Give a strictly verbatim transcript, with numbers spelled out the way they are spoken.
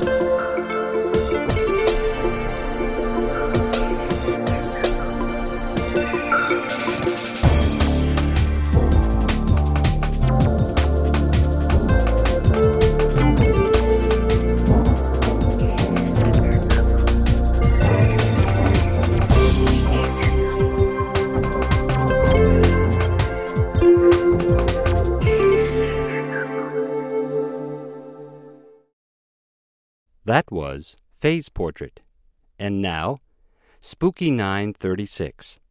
That was Faye's Portrait. And now, Spooky nine thirty-six,